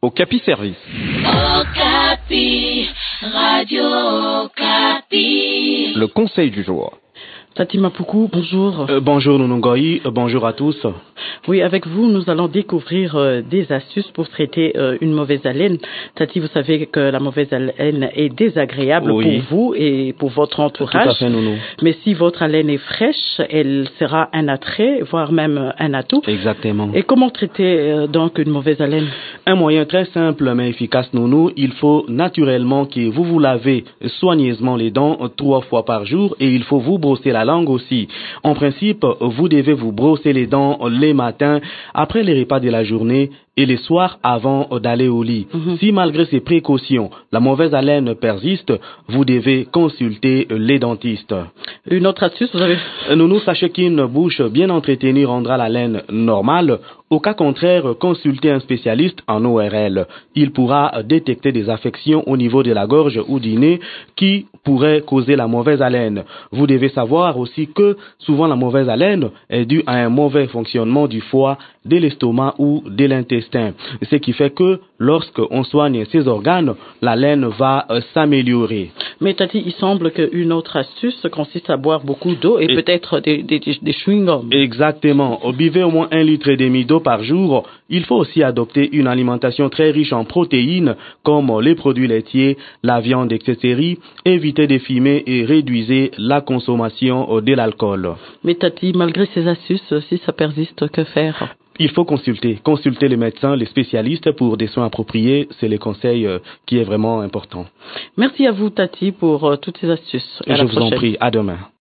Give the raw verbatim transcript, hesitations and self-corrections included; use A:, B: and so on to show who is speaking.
A: Okapi Service.
B: Okapi, Radio Okapi.
A: Le conseil du jour.
C: Tati Mapuku, bonjour.
D: Euh, bonjour Nunungoyi, euh, bonjour à tous.
C: Oui, avec vous, nous allons découvrir euh, des astuces pour traiter euh, une mauvaise haleine. Tati, vous savez que la mauvaise haleine est désagréable
D: oui.
C: pour vous et pour votre entourage.
D: Tout à fait, Nounou.
C: Mais si votre haleine est fraîche, elle sera un attrait, voire même un atout.
D: Exactement.
C: Et comment traiter euh, donc une mauvaise haleine?
D: Un moyen très simple mais efficace, Nounou. Il faut naturellement que vous vous lavez soigneusement les dents trois fois par jour et il faut vous brosser la langue aussi. En principe, vous devez vous brosser les dents les matins après les repas de la journée et les soirs avant d'aller au lit. Mm-hmm. Si malgré ces précautions, la mauvaise haleine persiste, vous devez consulter les dentistes.
C: Une autre astuce, vous avez...
D: Nounou, sachez qu'une bouche bien entretenue rendra la laine normale. Au cas contraire, consultez un spécialiste en O R L. Il pourra détecter des affections au niveau de la gorge ou du nez qui pourraient causer la mauvaise haleine. Vous devez savoir aussi que souvent la mauvaise haleine est due à un mauvais fonctionnement du foie, de l'estomac ou de l'intestin. Ce qui fait que lorsqu'on soigne ces organes, la laine va euh, s'améliorer.
C: Mais Tati, il semble qu'une autre astuce consiste à boire beaucoup d'eau et, et peut-être des, des, des chewing-gums.
D: Exactement. Buvez au moins un litre et demi d'eau par jour. Il faut aussi adopter une alimentation très riche en protéines comme les produits laitiers, la viande, et cetera. Évitez de fumer et réduisez la consommation de l'alcool.
C: Mais Tati, malgré ces astuces, si ça persiste, que faire?
D: Il faut consulter, consulter les médecins, les spécialistes pour des soins appropriés. C'est le conseil euh, qui est vraiment important.
C: Merci à vous, Tati, pour euh, toutes ces astuces. À
D: Je
C: la
D: vous
C: prochaine.
D: en prie. À demain.